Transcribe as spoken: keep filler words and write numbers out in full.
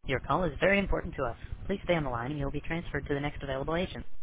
Your call is very important to us. Please stay on the line and you will be transferred to the next available agent.